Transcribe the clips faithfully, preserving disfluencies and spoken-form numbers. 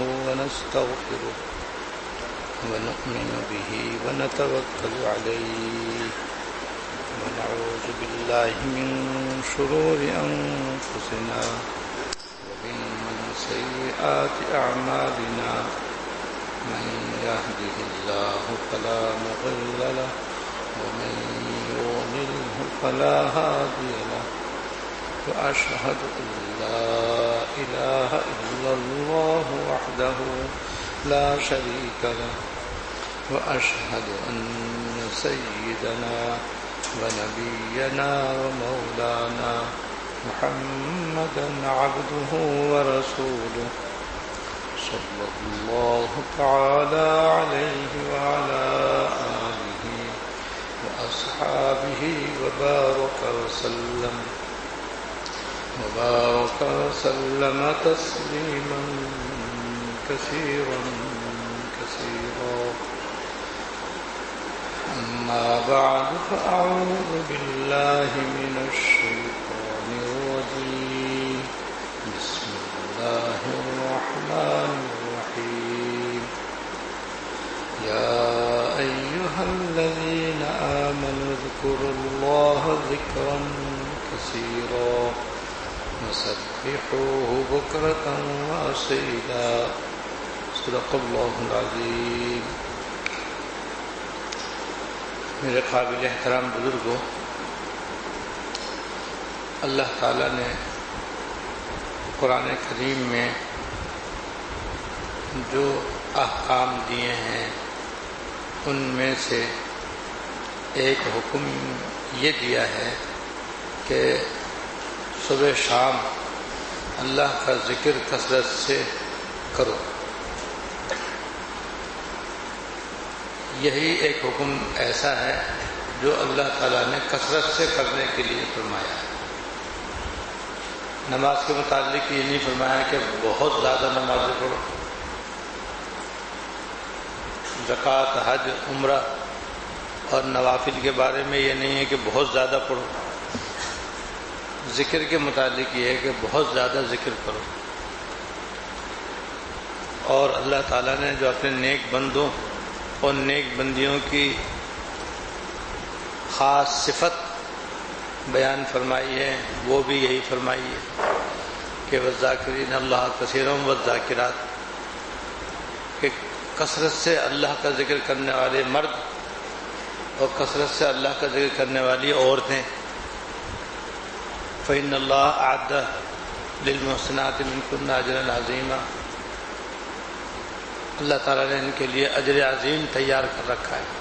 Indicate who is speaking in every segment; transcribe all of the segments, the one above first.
Speaker 1: ونستغفره ونؤمن به ونتوكل عليه ونعوذ بالله من شرور أنفسنا ومن سيئات أعمالنا من يهده الله فلا مضل له ومن يضلله فلا هادي له وأشهد أن لا إله إلا الله وحده لا شريك له وأشهد أن سيدنا ونبينا ومولانا محمدا عبده ورسوله صلى الله تعالى عليه وعلى آله وأصحابه وبارك وسلم وبارك وسلم تسليما كثيرا كثيرا أما بعد فأعوذ بالله من الشيطان الرجيم بسم الله الرحمن الرحيم يا أيها الذين آمنوا اذكروا الله ذكرا كثيرا وسبحوه بكرة وأصيلا صدق الله العظيم. میرے قابل احترام بزرگوں، اللہ تعالیٰ نے قرآن کریم میں جو احکام دیے ہیں ان میں سے ایک حکم یہ دیا ہے کہ صبح شام اللہ کا ذکر کثرت سے کرو. یہی ایک حکم ایسا ہے جو اللہ تعالیٰ نے کثرت سے کرنے کے لیے فرمایا ہے. نماز کے متعلق یہ نہیں فرمایا کہ بہت زیادہ نمازیں پڑھو. زکوٰۃ، حج، عمرہ اور نوافل کے بارے میں یہ نہیں ہے کہ بہت زیادہ پڑھو. ذکر کے متعلق یہ ہے کہ بہت زیادہ ذکر کرو. اور اللہ تعالیٰ نے جو اپنے نیک بندوں اور نیک بندیوں کی خاص صفت بیان فرمائی ہے وہ بھی یہی فرمائی ہے کہ والذاکرین اللہ کثیرا والذاکرات، کہ کثرت سے اللہ کا ذکر کرنے والے مرد اور کثرت سے اللہ کا ذکر کرنے والی عورتیں. فإن اللہ اعد للمحسنات منکن اجرا عظیما، اللہ تعالیٰ نے ان کے لیے اجر عظیم تیار کر رکھا ہے.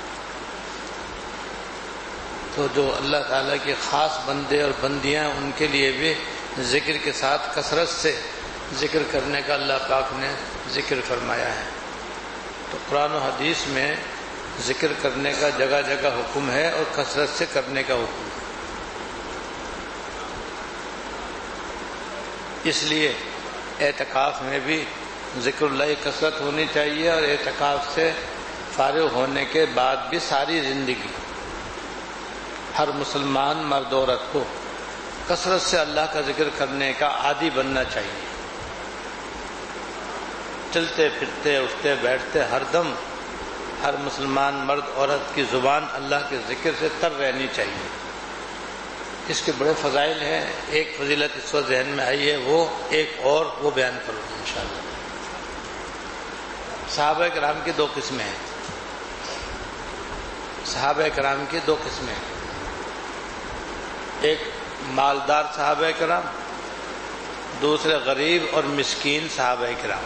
Speaker 1: تو جو اللہ تعالیٰ کے خاص بندے اور بندیاں ان کے لیے بھی ذکر کے ساتھ کثرت سے ذکر کرنے کا اللہ پاک نے ذکر فرمایا ہے. تو قرآن و حدیث میں ذکر کرنے کا جگہ جگہ حکم ہے اور کثرت سے کرنے کا حکم ہے. اس لیے اعتکاف میں بھی ذکر اللہ کثرت ہونی چاہیے، اور اعتکاف سے فارغ ہونے کے بعد بھی ساری زندگی ہر مسلمان مرد عورت کو کثرت سے اللہ کا ذکر کرنے کا عادی بننا چاہیے. چلتے پھرتے اٹھتے بیٹھتے ہر دم ہر مسلمان مرد عورت کی زبان اللہ کے ذکر سے تر رہنی چاہیے. اس کے بڑے فضائل ہیں. ایک فضیلت اس وقت ذہن میں آئی ہے، وہ ایک اور وہ بیان کروں گا انشاءاللہ. صحابہ کرام کی دو قسمیں ہیں. صحابہ کرام کی دو قسمیں ہیں. ایک مالدار صحابہ کرام، دوسرے غریب اور مسکین صحابہ کرام.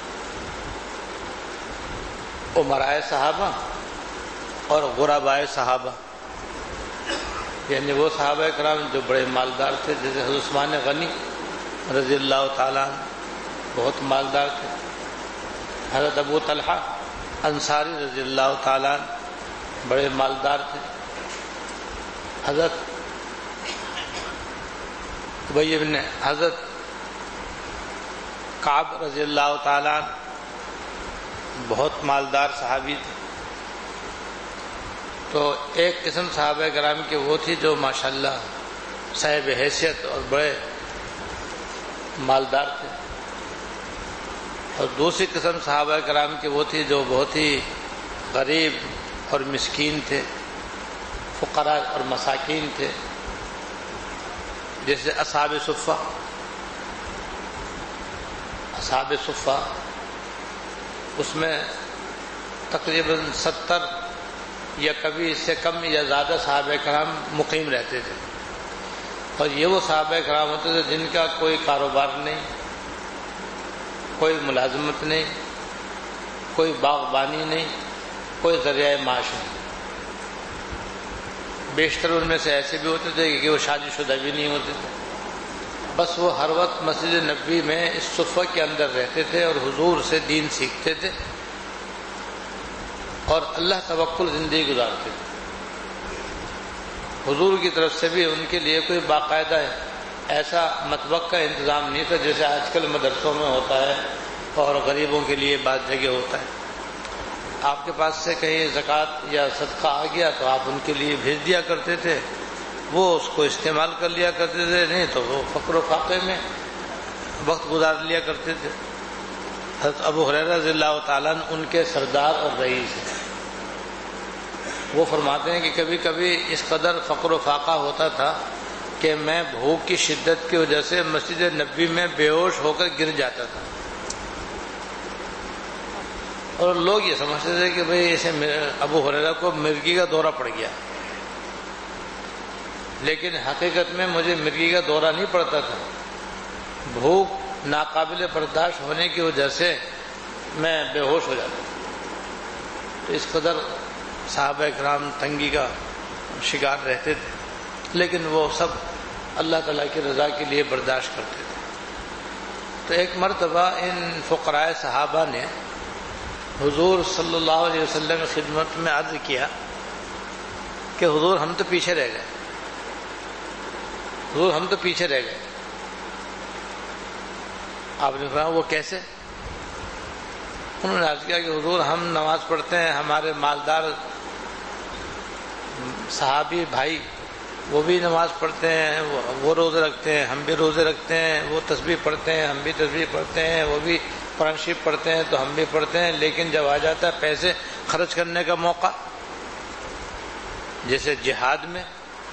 Speaker 1: امرائے صحابہ اور غربائے صحابہ، یعنی وہ صحابہ کرام جو بڑے مالدار تھے، جیسے حضرت عثمان غنی رضی اللہ تعالیٰ عنہ بہت مالدار تھے. حضرت ابو طلحہ انصاری رضی اللہ تعالیٰ عنہ بڑے مالدار تھے. حضرت ابی بن حضرت کعب رضی اللہ تعالیٰ عنہ بہت مالدار صحابی تھے. تو ایک قسم صحابہ کرام کے وہ تھی جو ماشاءاللہ صاحب حیثیت اور بڑے مالدار تھے. اور دوسری قسم صحابہ کرام کی وہ تھی جو بہت ہی غریب اور مسکین تھے، فقراء اور مساکین تھے، جیسے اصحاب صفہ۔ اصحاب صفہ اس میں تقریباً ستر یا کبھی اس سے کم یا زیادہ صحابہ کرام مقیم رہتے تھے، اور یہ وہ صحابہ کرام ہوتے تھے جن کا کوئی کاروبار نہیں، کوئی ملازمت نہیں، کوئی باغبانی نہیں، کوئی ذریعہ معاش نہیں۔ بیشتر ان میں سے ایسے بھی ہوتے تھے کہ وہ شادی شدہ بھی نہیں ہوتے تھے، بس وہ ہر وقت مسجد نبوی میں اس صفہ کے اندر رہتے تھے اور حضور سے دین سیکھتے تھے اور اللہ توکل زندگی گزارتے تھے۔ حضور کی طرف سے بھی ان کے لیے کوئی باقاعدہ ایسا مطبخ کا انتظام نہیں تھا جیسے آج کل مدرسوں میں ہوتا ہے اور غریبوں کے لیے بعض جگہ ہوتا ہے۔ آپ کے پاس سے کہیں زکوٰۃ یا صدقہ آ گیا تو آپ ان کے لیے بھیج دیا کرتے تھے، وہ اس کو استعمال کر لیا کرتے تھے، نہیں تو وہ فقر و فاقے میں وقت گزار لیا کرتے تھے۔ حضرت ابو ہریرہ رضی اللہ تعالیٰ عنہ ان کے سردار اور رئیس ہیں۔ وہ فرماتے ہیں کہ کبھی کبھی اس قدر فقر و فاقہ ہوتا تھا کہ میں بھوک کی شدت کی وجہ سے مسجد نبوی میں بے ہوش ہو کر گر جاتا تھا، اور لوگ یہ سمجھتے تھے کہ بھئی اسے ابو ہریرہ کو مرگی کا دورہ پڑ گیا، لیکن حقیقت میں مجھے مرگی کا دورہ نہیں پڑتا تھا، بھوک ناقابل برداشت ہونے کی وجہ سے میں بے ہوش ہو جاتا تھا۔ تو اس قدر صحابہ کرام تنگی کا شکار رہتے تھے، لیکن وہ سب اللہ تعالیٰ کی رضا کے لیے برداشت کرتے تھے۔ تو ایک مرتبہ ان فقراء صحابہ نے حضور صلی اللہ علیہ وسلم کی خدمت میں عرض کیا کہ حضور ہم تو پیچھے رہ گئے، حضور ہم تو پیچھے رہ گئے۔ آپ نے فرمایا وہ کیسے؟ انہوں نے عرض کیا کہ حضور ہم نماز پڑھتے ہیں، ہمارے مالدار صحابی بھائی وہ بھی نماز پڑھتے ہیں، وہ روزے رکھتے ہیں، ہم بھی روزے رکھتے ہیں، وہ تسبیح پڑھتے ہیں، ہم بھی تسبیح پڑھتے ہیں، وہ بھی قرآن شریف پڑھتے ہیں تو ہم بھی پڑھتے ہیں، لیکن جب آ جاتا ہے پیسے خرچ کرنے کا موقع، جیسے جہاد میں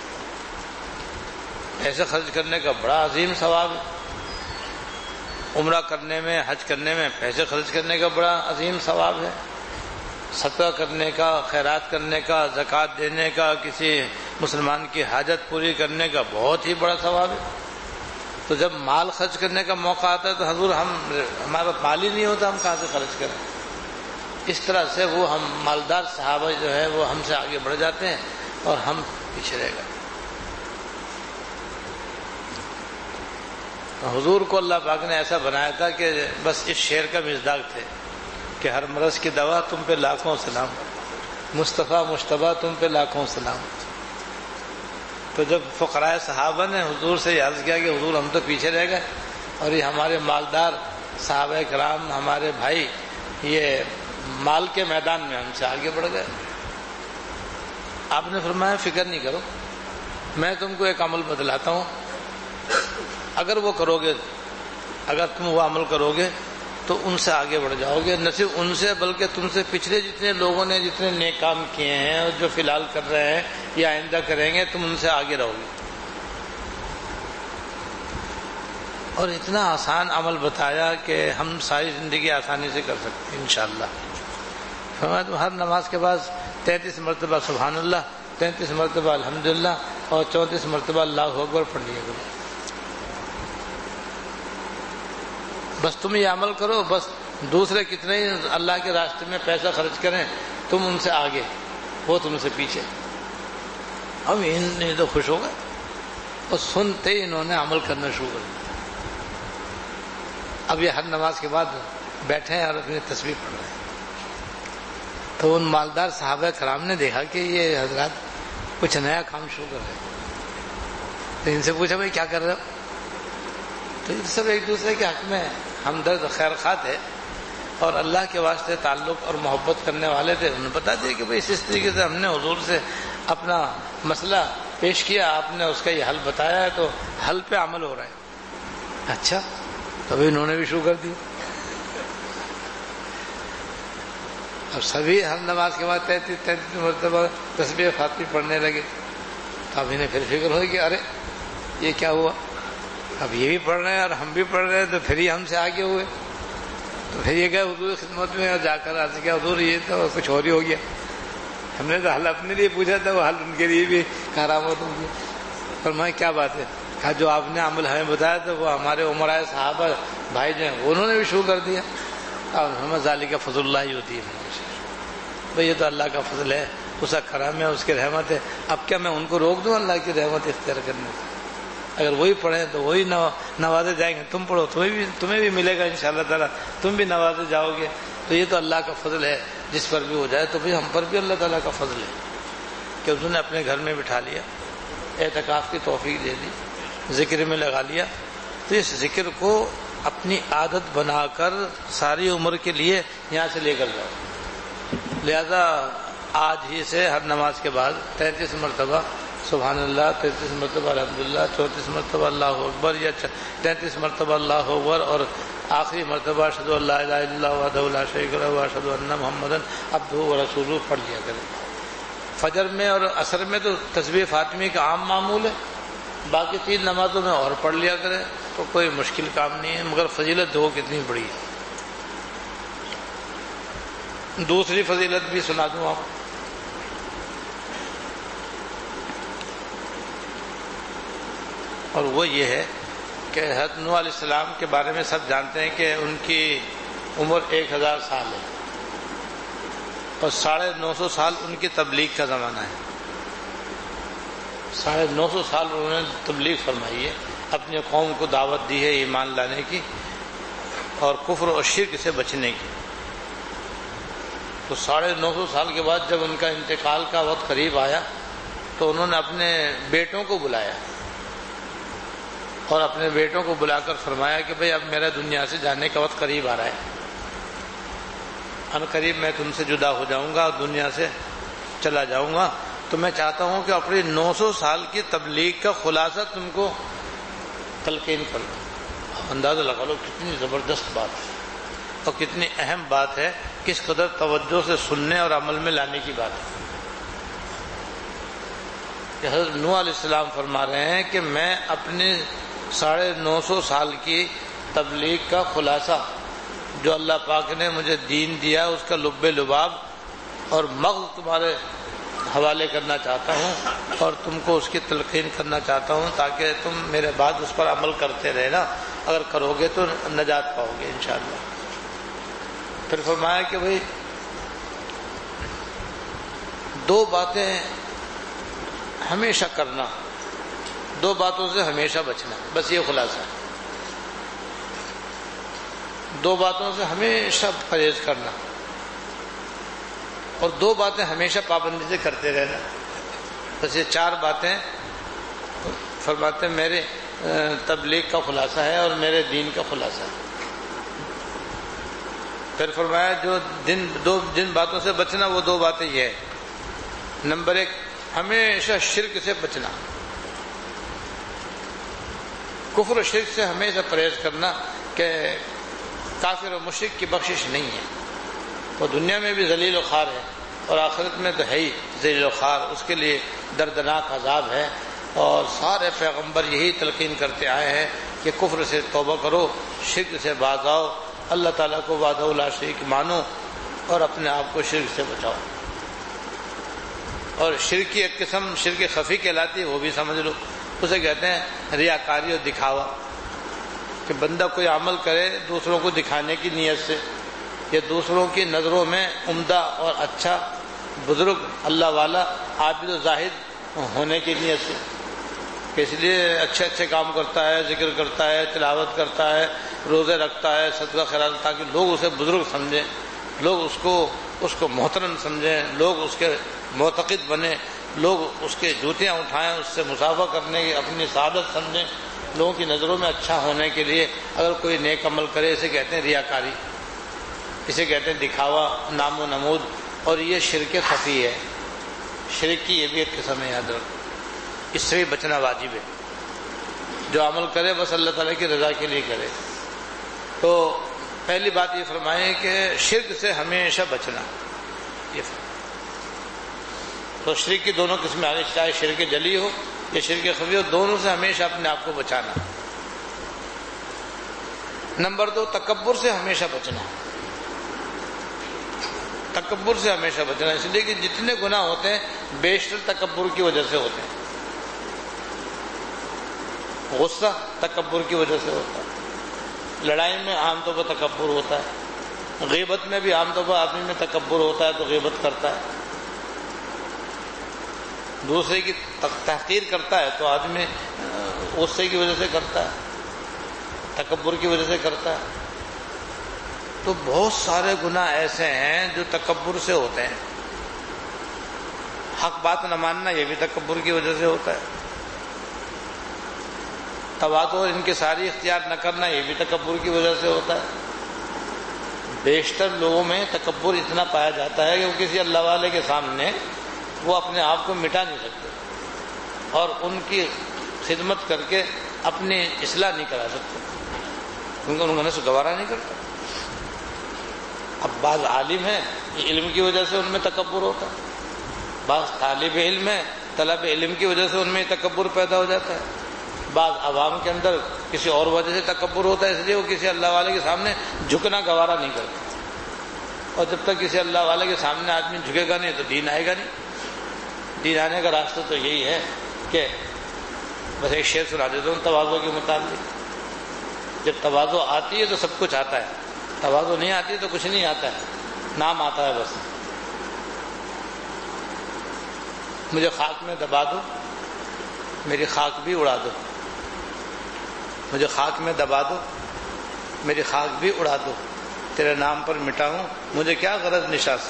Speaker 1: پیسے خرچ کرنے کا بڑا عظیم ثواب ہے، عمرہ کرنے میں، حج کرنے میں پیسے خرچ کرنے کا بڑا عظیم ثواب ہے، صدقہ کرنے کا، خیرات کرنے کا، زکوٰۃ دینے کا، کسی مسلمان کی حاجت پوری کرنے کا بہت ہی بڑا ثواب ہے۔ تو جب مال خرچ کرنے کا موقع آتا ہے تو حضور ہم ہمارا مال ہی نہیں ہوتا، ہم کہاں سے خرچ کریں؟ اس طرح سے وہ ہم مالدار صحابہ جو ہے وہ ہم سے آگے بڑھ جاتے ہیں اور ہم پیچھے رہ گئے۔ حضور کو اللہ پاک نے ایسا بنایا تھا کہ بس اس شعر کا مصداق تھے کہ ہر مرض کی دوا تم پہ لاکھوں سلام، مصطفیٰ مشتبہ تم پہ لاکھوں سلام۔ تو جب فقراء صحابہ نے حضور سے یہ عرض کیا کہ حضور ہم تو پیچھے رہ گئے اور یہ ہمارے مالدار صحابہ کرام ہمارے بھائی یہ مال کے میدان میں ہم سے آگے بڑھ گئے، آپ نے فرمایا فکر نہیں کرو، میں تم کو ایک عمل بتلاتا ہوں، اگر وہ کرو گے، اگر تم وہ عمل کرو گے تو ان سے آگے بڑھ جاؤ گے، نہ صرف ان سے بلکہ تم سے پچھلے جتنے لوگوں نے جتنے نیک کام کیے ہیں اور جو فی الحال کر رہے ہیں یا آئندہ کریں گے تم ان سے آگے رہو گے۔ اور اتنا آسان عمل بتایا کہ ہم ساری زندگی آسانی سے کر سکتے ہیں انشاءاللہ۔ فرمایا تم ہر نماز کے بعد تینتیس مرتبہ سبحان اللہ، تینتیس مرتبہ الحمدللہ اور چونتیس مرتبہ اللہ اکبر پڑھ لیا کرو، بس تم یہ عمل کرو، بس دوسرے کتنے ہی اللہ کے راستے میں پیسہ خرچ کریں تم ان سے آگے، وہ تم سے پیچھے۔ اب ان تو خوش ہو گئے اور سنتے ہی انہوں نے عمل کرنا شروع کر دیا۔ اب یہ ہر نماز کے بعد بیٹھے ہیں اور اپنی تسبیح پڑھ رہے ہیں۔ تو ان مالدار صحابہ کرام نے دیکھا کہ یہ حضرات کچھ نیا کام شروع کر رہے ہیں، تو ان سے پوچھا بھائی کیا کر رہے ہو؟ تو یہ سب ایک دوسرے کے حق میں ہمدرد خیر خواہ تھے اور اللہ کے واسطے تعلق اور محبت کرنے والے تھے۔ انہوں نے بتا دیا کہ بھائی اس طریقے سے ہم نے حضور سے اپنا مسئلہ پیش کیا، آپ نے اس کا یہ حل بتایا ہے تو حل پہ عمل ہو رہا ہے۔ اچھا، تو انہوں نے بھی شروع کر دیا۔ اب سبھی ہر نماز کے بعد تینتیس تینتیس مرتبہ تسبیح فاطمی پڑھنے لگے. تو اب انہیں پھر فکر ہوئی کہ ارے یہ کیا ہوا، اب یہ بھی پڑھ رہے ہیں اور ہم بھی پڑھ رہے ہیں، تو پھر یہ ہم سے آگے ہوئے. تو پھر یہ گئے حضور خدمت میں اور جا کر عرض کیا حضور یہ تو کچھ اور ہی ہو گیا. ہم نے تو حل اپنے لیے پوچھا تھا، وہ حل ان کے لیے بھی کرامت ہو گیا. فرمایا کیا بات ہے؟ کہا جو آپ نے عمل ہمیں بتایا تھا وہ ہمارے عمرائے صحابہ بھائی جو ہیں انہوں نے بھی شروع کر دیا. اور ہمیں ذالک فضل اللہ ہی ہوتی ہے. بھائی یہ تو اللہ کا فضل ہے، اس کا کرم ہے، اس کی رحمت ہے. اب کیا میں ان کو روک دوں اللہ کی رحمت اختیار کرنے سے؟ اگر وہی پڑھیں تو وہی نوازے جائیں گے. تم پڑھو تمہیں بھی تمہیں بھی ملے گا انشاءاللہ تعالیٰ، تم بھی نوازے جاؤ گے. تو یہ تو اللہ کا فضل ہے، جس پر بھی ہو جائے. تو بھائی ہم پر بھی اللہ تعالیٰ کا فضل ہے کہ اس نے اپنے گھر میں بٹھا لیا، اعتکاف کی توفیق دے دی، ذکر میں لگا لیا. تو اس ذکر کو اپنی عادت بنا کر ساری عمر کے لیے یہاں سے لے کر جاؤ. لہذا آج ہی سے ہر نماز کے بعد تینتیس مرتبہ سبحان اللہ، تینتیس مرتبہ الحمدللہ، چونتیس مرتبہ اللہ اکبر یا تینتیس مرتبہ اللہ اکبر، اور آخری مرتبہ اشہد ان لا الہ الا اللہ وحدہ لا شریک لہ واشہد ان محمدا عبدہ ورسولہ پڑھ لیا کریں. فجر میں اور عصر میں تو تسبیح فاطمی کا عام معمول ہے، باقی تین نمازوں میں اور پڑھ لیا کریں تو کوئی مشکل کام نہیں ہے. مگر فضیلت ہو کتنی بڑی ہے. دوسری فضیلت بھی سنا دوں آپ. اور وہ یہ ہے کہ حضرت نوح علیہ السلام کے بارے میں سب جانتے ہیں کہ ان کی عمر ایک ہزار سال ہے اور ساڑھے نو سو سال ان کی تبلیغ کا زمانہ ہے. ساڑھے نو سو سال انہوں نے تبلیغ فرمائی ہے، اپنی قوم کو دعوت دی ہے ایمان لانے کی اور کفر اور شرک سے بچنے کی. تو ساڑھے نو سو سال کے بعد جب ان کا انتقال کا وقت قریب آیا تو انہوں نے اپنے بیٹوں کو بلایا اور اپنے بیٹوں کو بلا کر فرمایا کہ بھئی اب میرا دنیا سے جانے کا وقت قریب آ رہا ہے، ان قریب میں تم سے جدا ہو جاؤں گا اور دنیا سے چلا جاؤں گا. تو میں چاہتا ہوں کہ اپنی نو سو سال کی تبلیغ کا خلاصہ تم کو تلقین کر دوں. اندازہ لگا لو کتنی زبردست بات ہے اور کتنی اہم بات ہے، کس قدر توجہ سے سننے اور عمل میں لانے کی بات ہے. کہ حضرت نوح علیہ السلام فرما رہے ہیں کہ میں اپنے ساڑھے نو سو سال کی تبلیغ کا خلاصہ جو اللہ پاک نے مجھے دین دیا اس کا لب لباب اور مغز تمہارے حوالے کرنا چاہتا ہوں اور تم کو اس کی تلقین کرنا چاہتا ہوں تاکہ تم میرے بعد اس پر عمل کرتے رہنا. اگر کرو گے تو نجات پاؤ گے انشاءاللہ. پھر فرمایا کہ بھئی دو باتیں ہمیشہ کرنا، دو باتوں سے ہمیشہ بچنا، بس یہ خلاصہ ہے. دو باتوں سے ہمیشہ پرہیز کرنا اور دو باتیں ہمیشہ پابندی سے کرتے رہنا. بس یہ چار باتیں فرماتے ہیں میرے تبلیغ کا خلاصہ ہے اور میرے دین کا خلاصہ ہے. پھر فرمایا جو دن دو جن باتوں سے بچنا وہ دو باتیں یہ ہے. نمبر ایک، ہمیشہ شرک سے بچنا، کفر و شرک سے ہمیشہ پرہیز کرنا کہ کافر و مشرک کی بخشش نہیں ہے. وہ دنیا میں بھی ذلیل و خوار ہے اور آخرت میں تو ہے ہی ذلیل و خوار، اس کے لیے دردناک عذاب ہے. اور سارے پیغمبر یہی تلقین کرتے آئے ہیں کہ کفر سے توبہ کرو، شرک سے باز آؤ، اللہ تعالیٰ کو وحدہ لا شریک مانو اور اپنے آپ کو شرک سے بچاؤ. اور شرک کی ایک قسم شرک خفی کہلاتی ہے، وہ بھی سمجھ لو. اسے کہتے ہیں ریاکاری اور دکھاوا، کہ بندہ کوئی عمل کرے دوسروں کو دکھانے کی نیت سے یا دوسروں کی نظروں میں عمدہ اور اچھا بزرگ اللہ والا عابد و زاہد ہونے کی نیت سے، کہ اس لیے اچھے اچھے کام کرتا ہے، ذکر کرتا ہے، تلاوت کرتا ہے، روزے رکھتا ہے، صدقہ خیرات، تاکہ لوگ اسے بزرگ سمجھیں، لوگ اس کو اس کو محترم سمجھیں، لوگ اس کے معتقد بنے، لوگ اس کے جوتیاں اٹھائیں، اس سے مصافحہ کرنے کی اپنی سعادت سمجھیں، لوگوں کی نظروں میں اچھا ہونے کے لیے اگر کوئی نیک عمل کرے، اسے کہتے ہیں ریاکاری، اسے کہتے ہیں دکھاوا، نام و نمود. اور یہ شرک خفی ہے. شرک کی یہ بھی ایک قسم ہے، یاد رکھو. اس سے بھی بچنا واجب ہے. جو عمل کرے بس اللہ تعالیٰ کی رضا کے لیے کرے. تو پہلی بات یہ فرمائیں کہ شرک سے ہمیشہ بچنا. یہ تو شرک کی دونوں قسمیں آگے، چاہے شرک جلی ہو یا شرک خفی ہو، دونوں سے ہمیشہ اپنے آپ کو بچانا۔ نمبر دو، تکبر سے ہمیشہ بچنا، تکبر سے ہمیشہ بچنا، اس لیے کہ جتنے گناہ ہوتے ہیں بیشتر تکبر کی وجہ سے ہوتے ہیں۔ غصہ تکبر کی وجہ سے ہوتا ہے، لڑائی میں عام طور پر تکبر ہوتا ہے، غیبت میں بھی عام طور پر آدمی میں تکبر ہوتا ہے تو غیبت کرتا ہے، دوسرے کی تحقیر کرتا ہے تو آدمی غصے کی وجہ سے کرتا ہے، تکبر کی وجہ سے کرتا ہے۔ تو بہت سارے گناہ ایسے ہیں جو تکبر سے ہوتے ہیں۔ حق بات نہ ماننا یہ بھی تکبر کی وجہ سے ہوتا ہے، تواضع اور انکساری اختیار نہ کرنا یہ بھی تکبر کی وجہ سے ہوتا ہے۔ بیشتر لوگوں میں تکبر اتنا پایا جاتا ہے کہ وہ کسی اللہ والے کے سامنے وہ اپنے آپ کو مٹا نہیں سکتے اور ان کی خدمت کر کے اپنی اصلاح نہیں کرا سکتے، کیونکہ انہوں نے سے گوارا نہیں کرتا۔ اب بعض عالم ہیں علم کی وجہ سے ان میں تکبر ہوتا ہے، بعض طالب علم ہے طلب علم کی وجہ سے ان میں تکبر پیدا ہو جاتا ہے، بعض عوام کے اندر کسی اور وجہ سے تکبر ہوتا ہے، اس لیے وہ کسی اللہ والے کے سامنے جھکنا گوارا نہیں کرتا، اور جب تک کسی اللہ والے کے سامنے آدمی جھکے گا نہیں تو دین آئے گا نہیں۔ دین آنے کا راستہ تو یہی ہے کہ بس ایک شعر سنا دیتا ہوں تواضع کے متعلق، جب تواضع آتی ہے تو سب کچھ آتا ہے، تواضع نہیں آتی ہے تو کچھ نہیں آتا ہے، نام آتا ہے بس۔ مجھے خاک میں دبا دو میری خاک بھی اڑا دو، مجھے خاک میں دبا دو میری خاک بھی اڑا دو، تیرے نام پر مٹاؤں مجھے کیا غرض نشا سے۔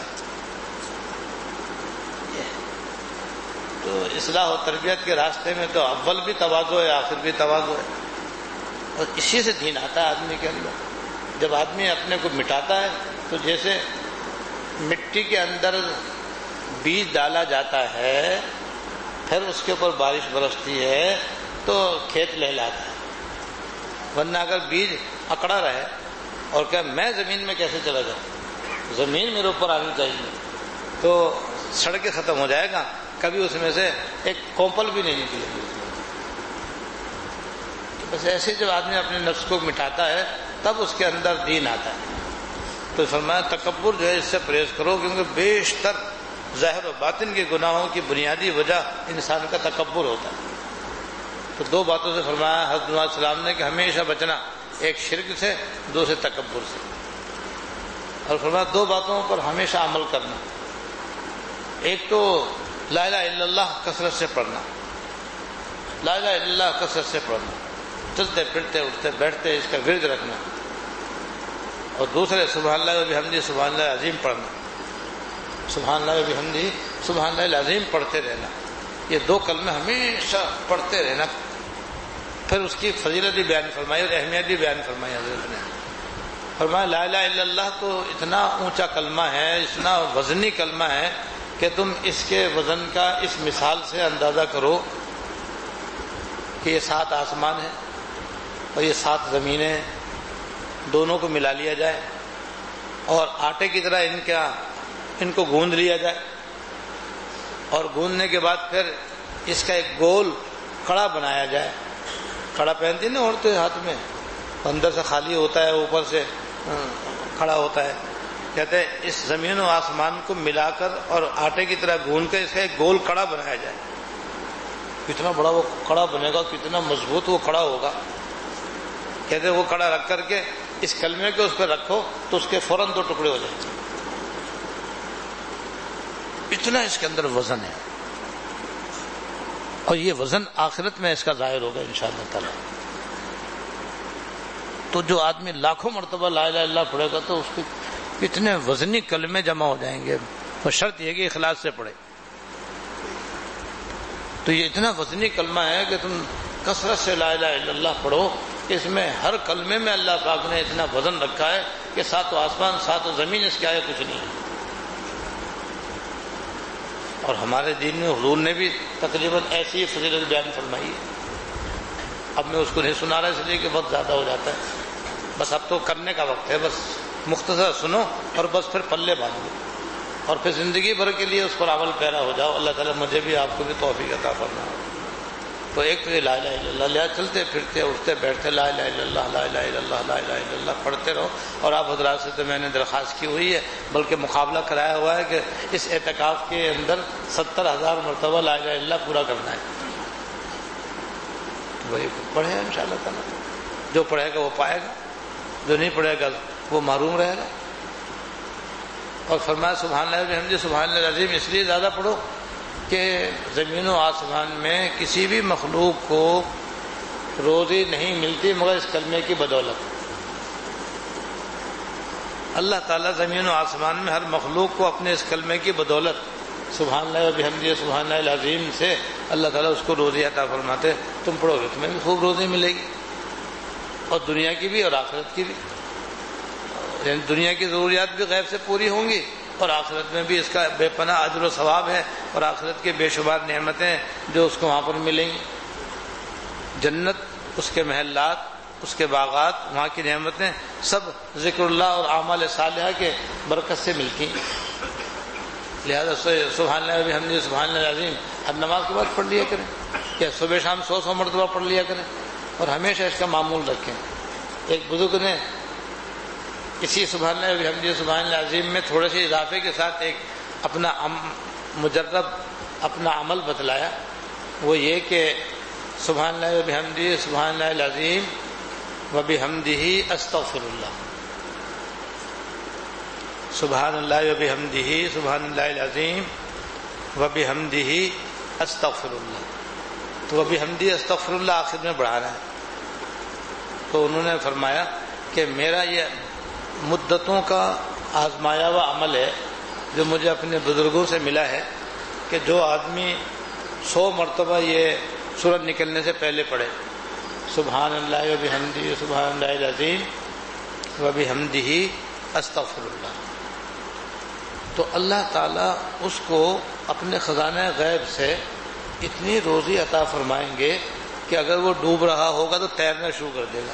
Speaker 1: تو اصلاح و تربیت کے راستے میں تو اول بھی تواضع ہے آخر بھی تواضع ہے، اور اسی سے دین آتا ہے آدمی کے اندر۔ جب آدمی اپنے کو مٹاتا ہے تو جیسے مٹی کے اندر بیج ڈالا جاتا ہے پھر اس کے اوپر بارش برستی ہے تو کھیت لہلاتا ہے، ورنہ اگر بیج اکڑا رہے اور کہ میں زمین میں کیسے چلا جاؤں، زمین میرے اوپر آنی چاہیے، تو سڑ کے ختم ہو جائے گا، کبھی اس میں سے ایک کوپل بھی نہیں نکلے گی۔ بس ایسے جب آدمی اپنے نفس کو مٹاتا ہے تب اس کے اندر دین آتا ہے۔ تو فرمایا تکبر جو ہے اس سے پرہیز کرو، کیونکہ بیشتر ظاہر و باطن کے گناہوں کی بنیادی وجہ انسان کا تکبر ہوتا ہے۔ تو دو باتوں سے فرمایا حضرت علیہ السلام نے کہ ہمیشہ بچنا، ایک شرک سے، دوسرے تکبر سے، اور فرمایا دو باتوں پر ہمیشہ عمل کرنا، ایک تو لا الہ الا اللہ کثرت سے پڑھنا، لا الہ الا اللہ کثرت سے پڑھنا، چلتے پھرتے اٹھتے بیٹھتے اس کا ورد رکھنا، اور دوسرے سبحان اللہ و بحمدہ سبحان اللہ عظیم پڑھنا، سبحان اللہ و بحمدہ سبحان اللہ العظیم پڑھتے رہنا، یہ دو کلمے ہمیشہ پڑھتے رہنا۔ پھر اس کی فضیلت بھی بیان فرمائی اور اہمیت بھی بیان فرمائی حضرت نے۔ فرمایا لا الہ الا اللہ تو اتنا اونچا کلمہ ہے، اتنا وزنی کلمہ ہے کہ تم اس کے وزن کا اس مثال سے اندازہ کرو کہ یہ سات آسمان ہیں اور یہ سات زمینیں ہیں، دونوں کو ملا لیا جائے اور آٹے کی طرح ان کا ان کو گوندھ لیا جائے، اور گوندھنے کے بعد پھر اس کا ایک گول کڑا بنایا جائے۔ کڑا پہنتی نا عورتیں ہاتھ میں، اندر سے خالی ہوتا ہے اوپر سے کھڑا ہوتا ہے، کہتے ہیں اس زمین و آسمان کو ملا کر اور آٹے کی طرح گوندھ کر اس کا ایک گول کڑا بنایا جائے۔ کتنا بڑا وہ کڑا بنے گا، کتنا مضبوط وہ کڑا ہوگا۔ کہتے ہیں وہ کڑا رکھ کر کے اس کلمے کے اس پہ رکھو تو اس کے فوراً دو ٹکڑے ہو جائیں گے، اتنا اس کے اندر وزن ہے، اور یہ وزن آخرت میں اس کا ظاہر ہوگا انشاءاللہ تعالی۔ تو جو آدمی لاکھوں مرتبہ لا الہ الا اللہ پڑھے گا تو اس کے اتنے وزنی کلمے جمع ہو جائیں گے، اور شرط یہ کہ اخلاص سے پڑھے۔ تو یہ اتنا وزنی کلمہ ہے کہ تم کثرت سے لا الہ الا اللہ پڑھو، اس میں ہر کلمے میں اللہ پاک نے اتنا وزن رکھا ہے کہ ساتوں آسمان ساتوں زمین اس کے آگے کچھ نہیں ہے۔ اور ہمارے دین میں حضور نے بھی تقریباً ایسی فضیلت بیان فرمائی ہے۔ اب میں اس کو نہیں سنا رہا اس لیے کہ وقت زیادہ ہو جاتا ہے، بس اب تو کرنے کا وقت ہے، بس مختصر سنو اور بس پھر پلے باندھو۔ اور پھر زندگی بھر کے لیے اس پر عمل پیرا ہو جاؤ. اللہ تعالیٰ مجھے بھی آپ کو بھی توفیق عطا فرمائے. تو ایک تو یہ لا الہ الا اللہ، لہٰذا چلتے پھرتے اٹھتے بیٹھتے لا الہ الا اللہ لا الہ الا اللہ لا الہ الا اللہ پڑھتے رہو. اور آپ حضرات سے تو میں نے درخواست کی ہوئی ہے، بلکہ مقابلہ کرایا ہوا ہے کہ اس اعتکاف کے اندر ستر ہزار مرتبہ لا الہ الا اللہ پورا کرنا ہے. وہی پڑھے گا ان شاء اللہ تعالیٰ. جو پڑھے گا وہ پائے گا، جو نہیں پڑھے گا وہ محروم رہے گا. اور فرمایا سبحان اللہ وبحمدہ سبحان اللہ العظیم اس لیے زیادہ پڑھو کہ زمین و آسمان میں کسی بھی مخلوق کو روزی نہیں ملتی مگر اس کلمے کی بدولت. اللہ تعالیٰ زمین و آسمان میں ہر مخلوق کو اپنے اس کلمے کی بدولت سبحان اللہ وبحمدہ سبحان اللہ العظیم سے اللہ تعالیٰ اس کو روزی عطا فرماتے. تم پڑھو گے تمہیں بھی خوب روزی ملے گی، اور دنیا کی بھی اور آخرت کی بھی. یعنی دنیا کی ضروریات بھی غیب سے پوری ہوں گی، اور آخرت میں بھی اس کا بے پناہ اجر و ثواب ہے، اور آخرت کے بے شمار نعمتیں جو اس کو وہاں پر ملیں گی. جنت، اس کے محلات، اس کے باغات، وہاں کی نعمتیں سب ذکر اللہ اور اعمال صالحہ کے برکت سے ملتی ہیں. لہذا سبحان اللہ وبحمدہ سبحان اللہ العظیم ہر نماز کے بعد پڑھ لیا کریں، یا صبح شام سو سو مرتبہ پڑھ لیا کریں، اور ہمیشہ اس کا معمول رکھیں. ایک بزرگ نے اسی سبحان اللہ وبحمدہ سبحان اللہ العظیم میں تھوڑے سے اضافے کے ساتھ ایک اپنا مجرب اپنا عمل بتلایا. وہ یہ کہ سبحان اللہ وبحمدہ سبحان اللہ العظیم وبحمدہ استغفر اللہ، سبحان اللہ وبحمدہ سبحان اللہ العظیم وبحمدہ استغفر اللہ. تو وبحمدہ استغفر اللہ آخر میں بڑھانا ہے. تو انہوں نے فرمایا کہ میرا یہ مدتوں کا آزمایا ہوا عمل ہے جو مجھے اپنے بزرگوں سے ملا ہے کہ جو آدمی سو مرتبہ یہ سورج نکلنے سے پہلے پڑھے سبحان اللہ وبحمدہ سبحان اللہ العظیم وبحمدہ استغفر اللہ، تو اللہ تعالیٰ اس کو اپنے خزانہ غیب سے اتنی روزی عطا فرمائیں گے کہ اگر وہ ڈوب رہا ہوگا تو تیرنا شروع کر دے گا،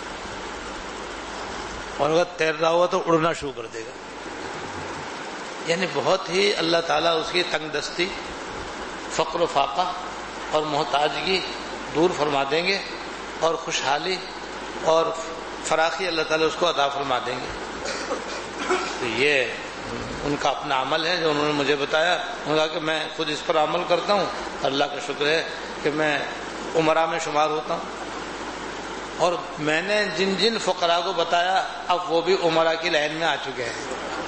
Speaker 1: اور اگر تیر رہا ہوا تو اڑنا شروع کر دے گا. یعنی بہت ہی اللہ تعالیٰ اس کی تنگ دستی، فقر و فاقہ اور محتاجگی دور فرما دیں گے، اور خوشحالی اور فراخی اللہ تعالیٰ اس کو عطا فرما دیں گے. تو یہ ان کا اپنا عمل ہے جو انہوں نے مجھے بتایا. انہوں نے کہا کہ میں خود اس پر عمل کرتا ہوں، اللہ کا شکر ہے کہ میں عمرہ میں شمار ہوتا ہوں. اور میں نے جن جن فقراء کو بتایا اب وہ بھی عمرہ کی لائن میں آ چکے ہیں.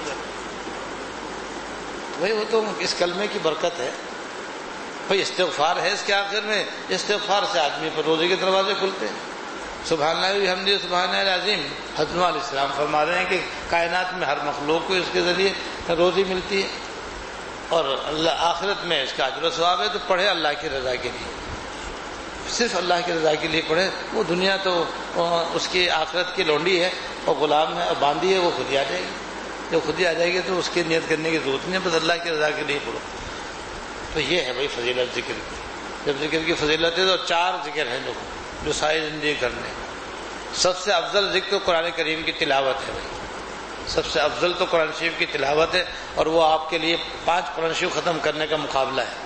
Speaker 1: بھائی وہ تو اس کلمے کی برکت ہے. بھائی استغفار ہے اس کے آخر میں، استغفار سے آدمی پر روزی کے دروازے کھلتے ہیں. سبحان اللہ وبحمدہ سبحان اللہ العظیم حضرت علیہ السلام فرما رہے ہیں کہ کائنات میں ہر مخلوق کو اس کے ذریعے روزی ملتی ہے، اور اللہ آخرت میں اس کا اجر و ثواب ہے. تو پڑھے اللہ کی رضا کے لیے، صرف اللہ کی رضا کے لیے پڑھے. وہ دنیا تو اس کی آخرت کی لونڈی ہے اور غلام ہے اور باندھی ہے، وہ خود ہی آ جائے گی. جب خود ہی آ جائے گی تو اس کی نیت کرنے کی ضرورت نہیں ہے، بس اللہ کی رضا کے لیے پڑھو. تو یہ ہے بھائی فضیلت ذکر کی. جب ذکر کی فضیلت ہے تو چار ذکر ہیں جو جو ساری زندگی کرنے. سب سے افضل ذکر تو قرآن کریم کی تلاوت ہے بھائی. سب سے افضل تو قرآن شریف کی تلاوت ہے، اور وہ آپ کے لیے پانچ قرآن شریف ختم کرنے کا مقابلہ ہے.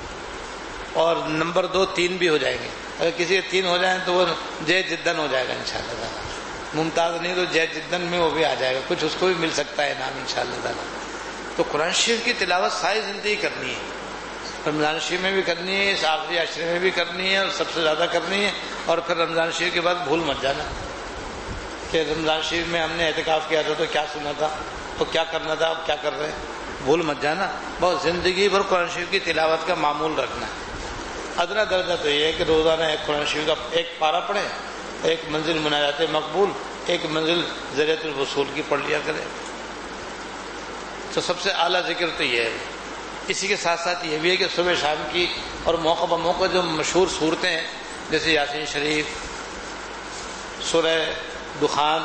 Speaker 1: اور نمبر دو تین بھی ہو جائیں گے. اگر کسی کے تین ہو جائیں تو وہ جے جدن ہو جائے گا انشاءاللہ تعالیٰ. ممتاز نہیں تو جے جدن میں وہ بھی آ جائے گا، کچھ اس کو بھی مل سکتا ہے انعام انشاءاللہ تعالیٰ. تو قرآن شریف کی تلاوت ساری زندگی کرنی ہے. رمضان شریف میں بھی کرنی ہے، اس آخری عشرے میں بھی کرنی ہے، اور سب سے زیادہ کرنی ہے. اور پھر رمضان شریف کے بعد بھول مت جانا کہ رمضان شریف میں ہم نے اعتکاف کیا تھا تو کیا سنا تھا، تو کیا کرنا تھا، اب کیا کر رہے ہیں. بھول مت جانا. بہت زندگی بھر قرآن شریف کی تلاوت کا معمول رکھنا ہے. ادنا درجہ تو یہ ہے کہ روزانہ ایک قرآن شریف کا ایک پارہ پڑھیں، ایک منزل مناجات مقبول، ایک منزل ذریعۃ الوصول کی پڑھ لیا کریں. تو سب سے اعلیٰ ذکر تو یہ ہے. اسی کے ساتھ ساتھ یہ بھی ہے کہ صبح شام کی اور موقع بہ موقع جو مشہور صورتیں ہیں جیسے یاسین شریف، سورہ دخان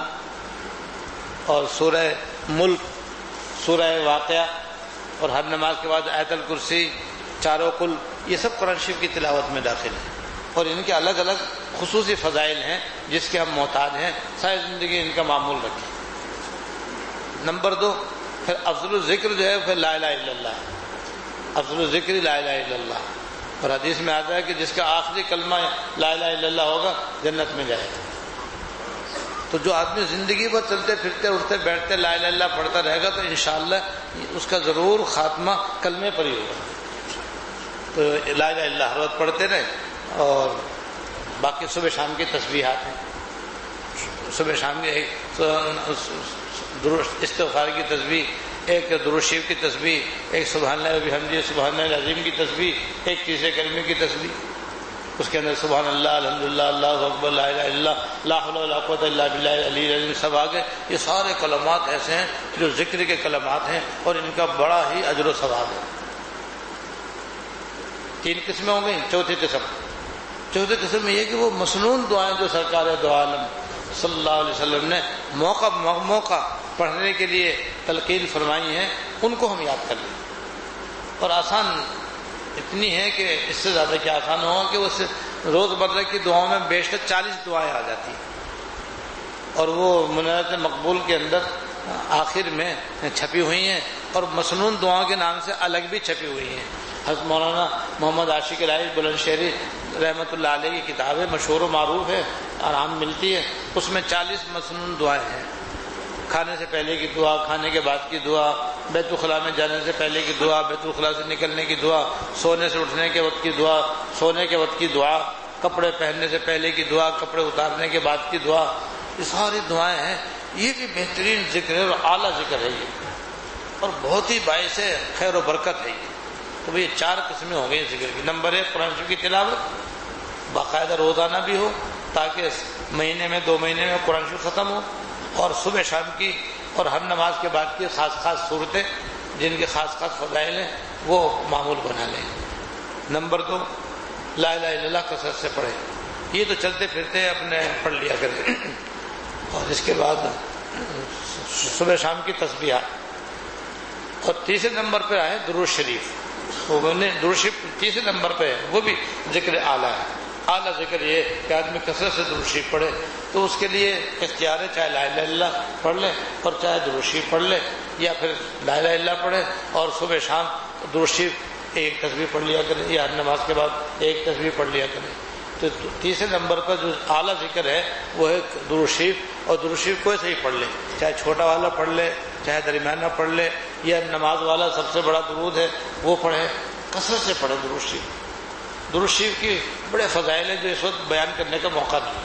Speaker 1: اور سورہ ملک، سورہ واقعہ، اور ہر نماز کے بعد آیت الکرسی، چاروں کل، یہ سب قرآن شریف کی تلاوت میں داخل ہیں. اور ان کے الگ الگ خصوصی فضائل ہیں جس کے ہم محتاج ہیں. ساری زندگی ان کا معمول رکھیں. نمبر دو پھر افضل الذکر جو ہے پھر لا الہ الا اللہ، افضل الذکر لا الہ الا اللہ. اور حدیث میں آتا ہے کہ جس کا آخری کلمہ لا الہ الا اللہ ہوگا جنت میں جائے گا. تو جو آدمی زندگی بھر چلتے پھرتے اٹھتے بیٹھتے لا الہ الا اللہ پڑھتا رہے گا تو انشاءاللہ اس کا ضرور خاتمہ کلمے پر ہی ہوگا. تو لا الہ الا اللہ ہر وقت پڑھتے رہے. اور باقی صبح شام کی تسبیحات ہیں، صبح شام کی ایک استغفار کی تسبیح، ایک درود شریف کی تسبیح، ایک سبحان اللہ و بحمدہ سبحان اللہ العظیم کی تسبیح، ایک تیسرے کلمے کی تسبیح. اس کے اندر سبحان اللہ الحمدللہ اللہ اکبر لا الہ الا اللہ لا حول ولا قوت الا باللہ العلی العظیم سب آگے. یہ سارے کلمات ایسے ہیں جو ذکر کے کلمات ہیں اور ان کا بڑا ہی اجر و ثواب ہے. تین قسمیں ہو گئیں. چوتھی قسم چوتھی قسم یہ کہ وہ مسنون دعائیں جو سرکار دو عالم صلی اللہ علیہ وسلم نے موقع موقع پڑھنے کے لیے تلقین فرمائی ہیں ان کو ہم یاد کر لیں. اور آسان اتنی ہے کہ اس سے زیادہ کیا آسان ہوگا کہ اس روز مرہ کی دعاؤں میں بیشتر چالیس دعائیں آ جاتی ہیں اور وہ مناجات مقبول کے اندر آخر میں چھپی ہوئی ہیں اور مسنون دعاؤں کے نام سے الگ بھی چھپی ہوئی ہیں. حضرت مولانا محمد عاشق الہی بلند شہری رحمۃ اللہ علیہ کی کتاب ہے، مشہور و معروف ہے، آرام ملتی ہے. اس میں چالیس مسنون دعائیں ہیں. کھانے سے پہلے کی دعا، کھانے کے بعد کی دعا، بیت الخلاء میں جانے سے پہلے کی دعا، بیت الخلاء سے نکلنے کی دعا، سونے سے اٹھنے کے وقت کی دعا، سونے کے وقت کی دعا، کپڑے پہننے سے پہلے کی دعا، کپڑے اتارنے کے بعد کی دعا. یہ ساری دعائیں ہیں. یہ بھی بہترین ذکر ہے اور اعلیٰ ذکر ہے یہ، اور بہت ہی باعث خیر و برکت ہے یہ. تو یہ چار قسمیں ہو گئی ذکر کی. نمبر ایک قرآن شریف کی تلاوت باقاعدہ روزانہ بھی ہو تاکہ مہینے میں دو مہینے میں قرآن شریف ختم ہو. اور صبح شام کی اور ہر نماز کے بعد کی خاص خاص صورتیں جن کے خاص خاص فضائل ہیں وہ معمول بنا لیں. نمبر دو لا الہ الا اللہ کثرت سے پڑھیں. یہ تو چلتے پھرتے اپنے پڑھ لیا کریں. اور اس کے بعد صبح شام کی تسبیحات. اور تیسرے نمبر پہ آئے درود شریف. وہ درود شریف تیسرے نمبر پہ ہے، وہ بھی ذکر اعلیٰ ہے. اعلیٰ ذکر یہ کہ آدمی کثرت سے درود شریف پڑھے تو اس کے لیے اختیار ہے، چاہے لا الہ الا اللہ پڑھ لے اور چاہے درود شریف پڑھ لے، یا پھر لا الہ الا اللہ پڑھے اور صبح شام درود شریف ایک تسبیح پڑھ لیا کرے، یا ہر نماز کے بعد ایک تسبیح پڑھ لیا کرے. تو تیسرے نمبر پر جو اعلیٰ ذکر ہے وہ ہے درود شریف. اور درود شریف کوئی صحیح پڑھ لے، چاہے چھوٹا والا پڑھ لے چاہے درمیانہ پڑھ لے، یا نماز والا سب سے بڑا درود ہے وہ پڑھے. کثرت سے پڑھے درود شریف. درود شریف کی بڑے فضائل ہیں جو اس وقت بیان کرنے کا موقع نہیں.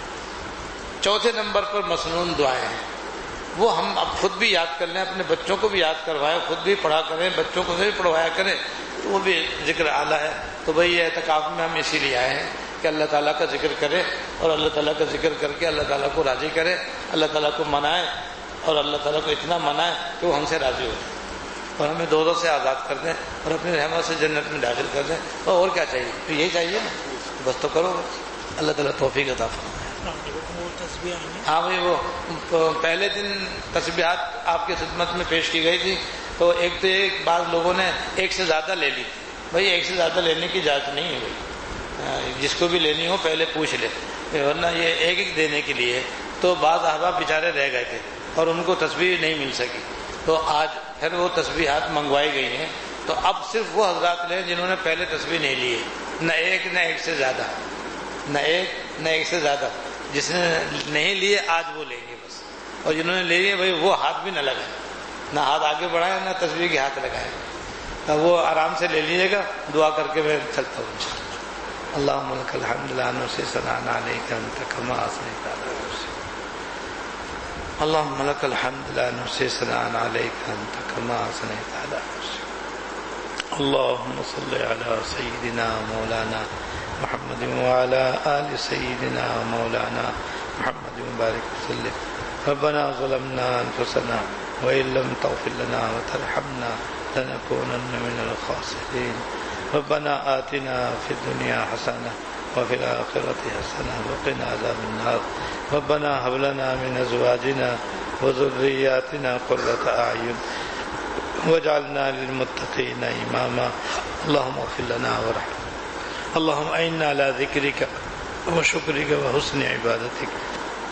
Speaker 1: چوتھے نمبر پر مسنون دعائیں ہیں. وہ ہم اب خود بھی یاد کر لیں، اپنے بچوں کو بھی یاد کروائیں، خود بھی پڑھا کریں، بچوں کو بھی پڑھوایا کریں. تو وہ بھی ذکر اعلیٰ ہے. تو بھئی یہ اعتکاف میں ہم اسی لیے آئے ہیں کہ اللہ تعالیٰ کا ذکر کرے اور اللہ تعالیٰ کا ذکر کر کے اللہ تعالیٰ کو راضی کرے، اللہ تعالیٰ کو منائے اور اللہ تعالیٰ کو اتنا منائے کہ وہ ہم سے راضی ہو جائے اور ہمیں دو دو سے آزاد کر دیں اور اپنی رحمت سے جنت میں داخل کر دیں. اور کیا چاہیے؟ تو یہی چاہیے نا، بس تو کرو. اللہ تعالیٰ توفیق عطا فرمائے. ہاں بھائی، وہ پہلے دن تسبیحات آپ کی خدمت میں پیش کی گئی تھی تو ایک تو ایک بعض لوگوں نے ایک سے زیادہ لے لی. بھائی ایک سے زیادہ لینے کی اجازت نہیں ہے. بھائی جس کو بھی لینی ہو پہلے پوچھ لے، ورنہ یہ ایک ایک دینے کے لیے. تو بعض احباب بیچارے رہ گئے تھے اور ان کو تسبیح نہیں مل سکی، تو آج پھر وہ تسبیحات منگوائی گئی ہیں. تو اب صرف وہ حضرات لیں جنہوں نے پہلے تسبیح نہیں لی ہے، نہ ایک نہ ایک سے زیادہ، نہ ایک نہ ایک سے زیادہ. جس نے نہیں لیے آج وہ لیں گے بس. اور جنہوں نے لے لیے بھائی وہ ہاتھ بھی نہ لگائیں، نہ ہاتھ آگے بڑھائیں نہ تسبیح کے ہاتھ لگائیں. وہ آرام سے لے لیجیے گا. دعا کر کے میں چلتا ہوں انشاءاللہ. اللہم لک الحمد لا نحصی ثناء علیک انت کما اثنیت علی نفسک. اللہم لک الحمد لا نحصی ثناء علیک انت کما اثنیت علی نفسک. اللہم صل علی سیدنا مولانا محمد وعلى آل سيدنا مولانا محمد وبارك وسلم. ربنا ظلمنا أنفسنا وإن لم تغفر لنا وترحمنا لنكونن من الخاسرين. ربنا آتنا في الدنيا حسنة وفي الآخرة حسنة وقنا عذاب النار. ربنا هب لنا من أزواجنا وذرياتنا قرة أعين واجعلنا للمتقين إماما. اللهم اغفر لنا وارحمنا. اللهم أعنا على ذكرك وشكرك وحسن عبادتك.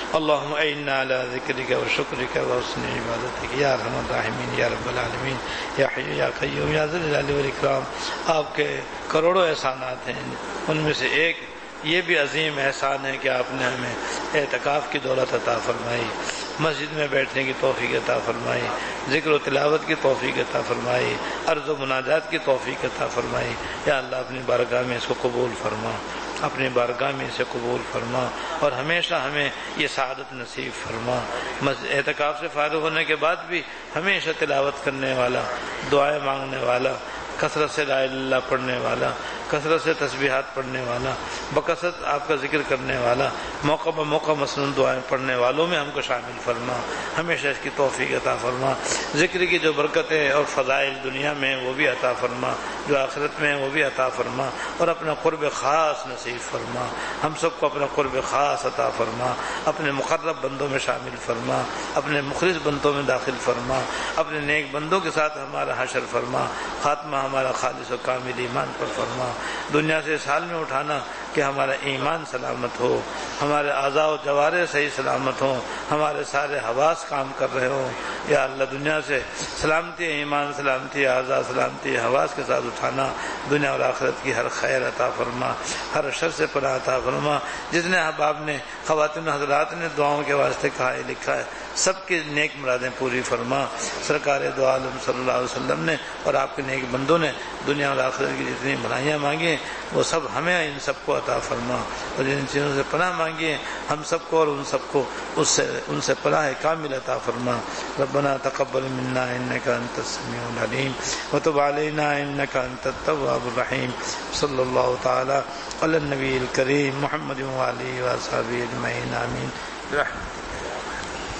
Speaker 1: اللهم اعنا على ذکرک و شکرک و حسن عبادتک یا ارحم الراحمین یا رب العالمین یا حی یا قیوم یا ذی الجلال والاکرام. آپ کے کروڑوں احسانات ہیں، ان میں سے ایک یہ بھی عظیم احسان ہے کہ آپ نے ہمیں اعتکاف کی دولت عطا فرمائی، مسجد میں بیٹھنے کی توفیق عطا فرمائی، ذکر و تلاوت کی توفیق عطا فرمائی، عرض و مناجات کی توفیق عطا فرمائی. یا اللہ اپنی بارگاہ میں اس کو قبول فرما، اپنی بارگاہ میں اسے قبول فرما اور ہمیشہ ہمیں یہ سعادت نصیب فرما. اعتکاف سے فارغ ہونے کے بعد بھی ہمیشہ تلاوت کرنے والا، دعائیں مانگنے والا، کثرت سے لا الہ الا اللہ پڑھنے والا، کثرت سے تسبیحات پڑھنے والا، بکثرت آپ کا ذکر کرنے والا، موقع بہ موقع مسنون دعائیں پڑھنے والوں میں ہم کو شامل فرما، ہمیشہ اس کی توفیق عطا فرما. ذکر کی جو برکتیں اور فضائل دنیا میں وہ بھی عطا فرما، جو آخرت میں وہ بھی عطا فرما، اور اپنا قرب خاص نصیب فرما. ہم سب کو اپنا قرب خاص عطا فرما، اپنے مقرب بندوں میں شامل فرما، اپنے مخلص بندوں میں داخل فرما، اپنے نیک بندوں کے ساتھ ہمارا حشر فرما، خاتمہ ہمارا خالص و کامل ایمان پر فرما. دنیا سے اس حال میں اٹھانا کہ ہمارا ایمان سلامت ہو، ہمارے اعضاء و جوارح صحیح سلامت ہوں، ہمارے سارے حواس کام کر رہے ہوں. یا اللہ دنیا سے سلامتی ایمان، سلامتی اعضاء، سلامتی حواس کے ساتھ اٹھانا. دنیا اور آخرت کی ہر خیر عطا فرما، ہر شر سے پناہ عطا فرما. جتنے احباب نے، خواتین حضرات نے دعاؤں کے واسطے کہا ہے، لکھا ہے، سب کی نیک مرادیں پوری فرما. سرکار دو عالم صلی اللہ علیہ وسلم نے اور آپ کے نیک بندوں نے دنیا اور آخرت کی جتنی بھلائیاں مانگی ہیں وہ سب ہمیں ان سب کو عطا فرما، اور جن چیزوں سے پناہ مانگی ہے ہم سب کو اور ان سب کو اس سے ان سے پناہ کامل عطا فرما. ربنا تقبل منا انك انت السميع العليم وتب علينا انك انت التواب الرحيم. صلی اللہ تعالی علی النبی الکریم محمد وآلہ وصحبہ اجمعین. آمین برحمتک.